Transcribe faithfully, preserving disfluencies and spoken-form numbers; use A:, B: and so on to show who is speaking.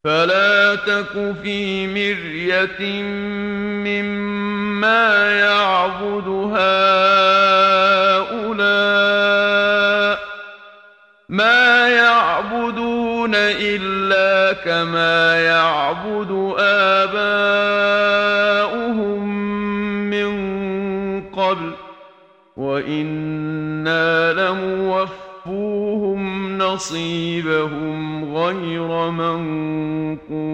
A: فلا تك في مرية مما يعبد هؤلاء ما يعبدون إلا كما يعبد آباؤهم من قبل وإنا لموفوهم نصيبهم غير منقوص